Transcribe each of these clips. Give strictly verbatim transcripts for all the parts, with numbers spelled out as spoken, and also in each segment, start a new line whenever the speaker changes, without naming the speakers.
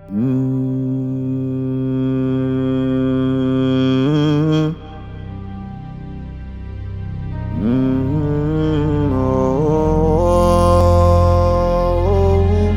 Mm, mm, oh.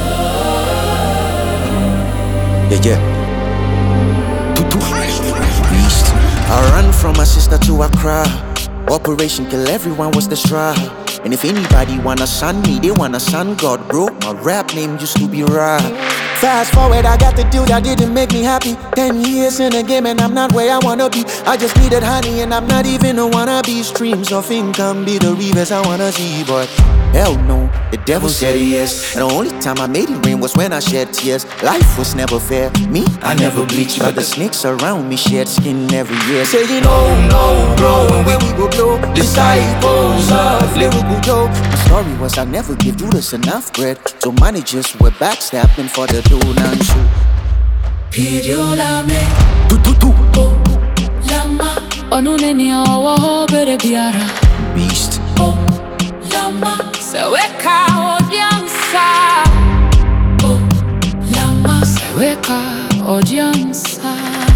Yeah, yeah. Tutu. Beast. I run from my sister to Accra. Operation Kill Everyone was the struggle. And if anybody wanna son me, they wanna son God, bro. My rap name used to be Ra. Fast forward, I got the deal that didn't make me happy. Ten years in the game and I'm not where I wanna be. I just needed honey and I'm not even a wannabe. Streams of income be the rivers I wanna see, but hell no, the devil said yes. And the only time I made it rain was when I shed tears. Life was never fair, me, I never bleached. But the snakes around me shed skin every year. Saying oh no, bro, and when we go blow, disciples of lyrical Joe. My story was I never give Judas enough bread, so managers were backstabbing for the dough and shoe.
Pidiolame,
Tu tu tu,
oh, lama, onuneni awo bere biara.
beast.
Oh, lama, seweka odiansa. Oh, lama, seweka odiansa.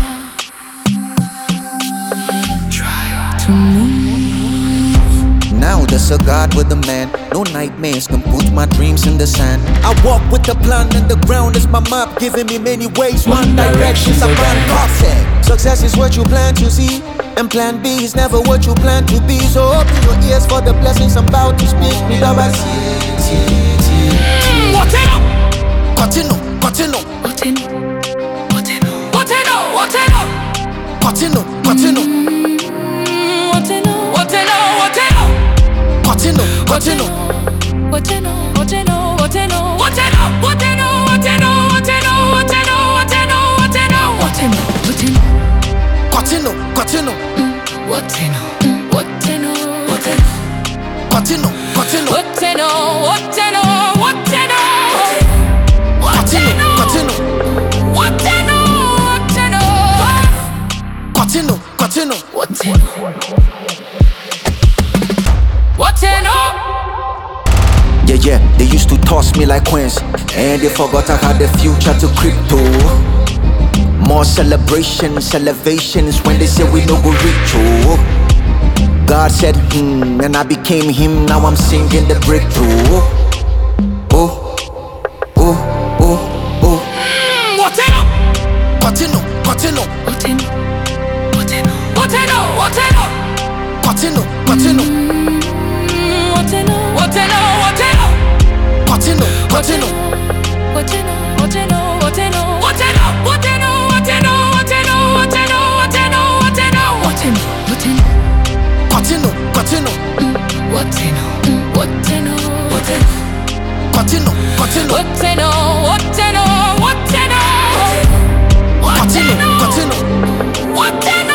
Try to move.
Now there's a God with a man. No nightmares can put my dreams in the sand. I walk with the plan and the ground is my map, giving me many ways. One direction's a man concept. Success is what you plan to see, and plan B is never what you plan to be. So open your ears for the blessings I'm about to speak.
Whateno,
Continue, continue,
whateno, whateno, whateno, whateno,
continue, continue,
whateno, whateno, whateno.
continue, continue.
Whateno, whateno, whateno, whateno, whateno, whateno, whateno, whateno, whateno, whateno, whateno, whateno,
Continue, continue,
whateno, whateno, whateno,
continue, continue,
whateno, whateno, whateno,
continue, continue,
whateno, whateno,
continue, continue.
whateno, whateno.
Yeah, yeah, they used to toss me like coins, and they forgot I had the future to crypto. More celebrations, elevations when they say we no go reach. Oh, God said, hmm, and I became him. Now I'm singing the breakthrough. Oh, oh, oh, oh.
Whateno,
Continue, continue,
whateno, whateno, whateno, whateno.
continue, continue,
Whateno, whateno, whateno,
continue, continue,
whateno, whateno, whateno, whateno, whateno, whateno, whateno, whateno, whateno, whateno, whateno, whateno,
continue, continue,
whateno, whateno, whateno,
continue, continue,
whateno, whateno, whateno,
continue, continue,
whateno,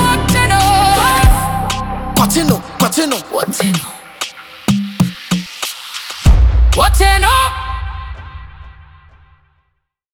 whateno,
continue, continue.
whateno, whateno.